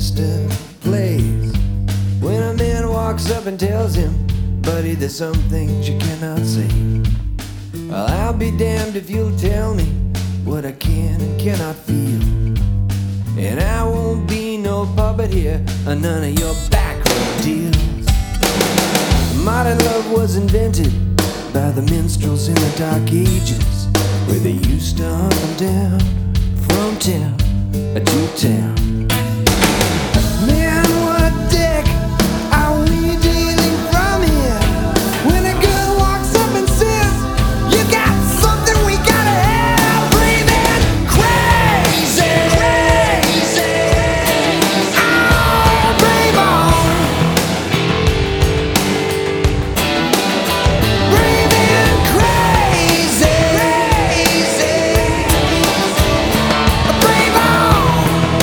distant place. When a man walks up and tells him, buddy, there's some things you cannot say. Well, I'll be damned if you'll tell me what I can and cannot feel. And I won't be no puppet here on none of your backroom deals. Modern love was invented by the minstrels in the dark ages, where they used to hunt them down from town to town. Man, what dick are we dealing from here? When a girl walks up and says, you got something we gotta have, breathing crazy, crazy. Oh, brave on. Breathing crazy, crazy. Brave on.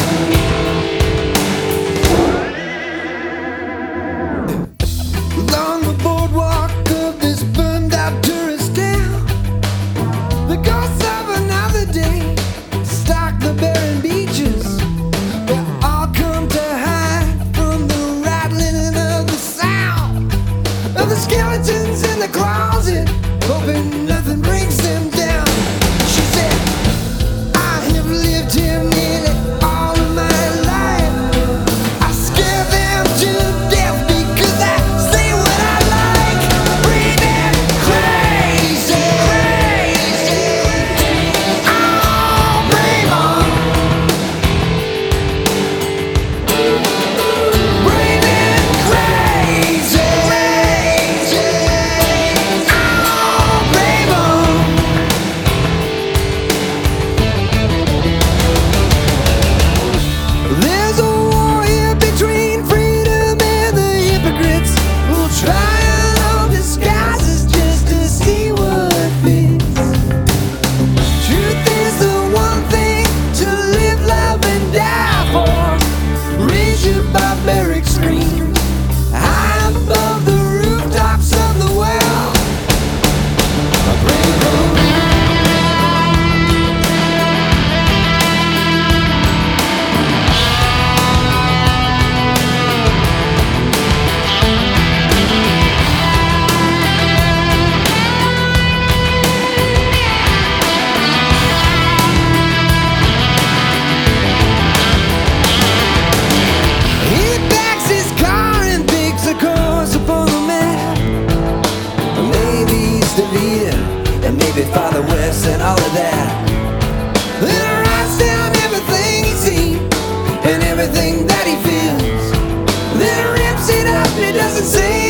Along the boardwalk of this burned out tourist town, the ghosts of another day stalk the barren beaches. They all come to hide from the rattling of the sound of the skeletons in the closet, hoping nothing brings them down. She said, I have lived here nearly all of my life. I scare them to death because I say what I like. Breathing crazy, crazy. Oh, brave on. Breathing crazy, crazy. Oh, brave on. There's a war here between freedom and the hypocrites who'll try on disguises just to see what fits. Truth is the one thing to live, love, and die for. Raise your barbaric scream high above the rooftops of the world. A brave road. He backs his car and takes a course upon the map. Maybe East of Eden, and maybe farther west and all of that. Then he writes down everything he's seen and everything that he feels. Then he rips it up and he doesn't say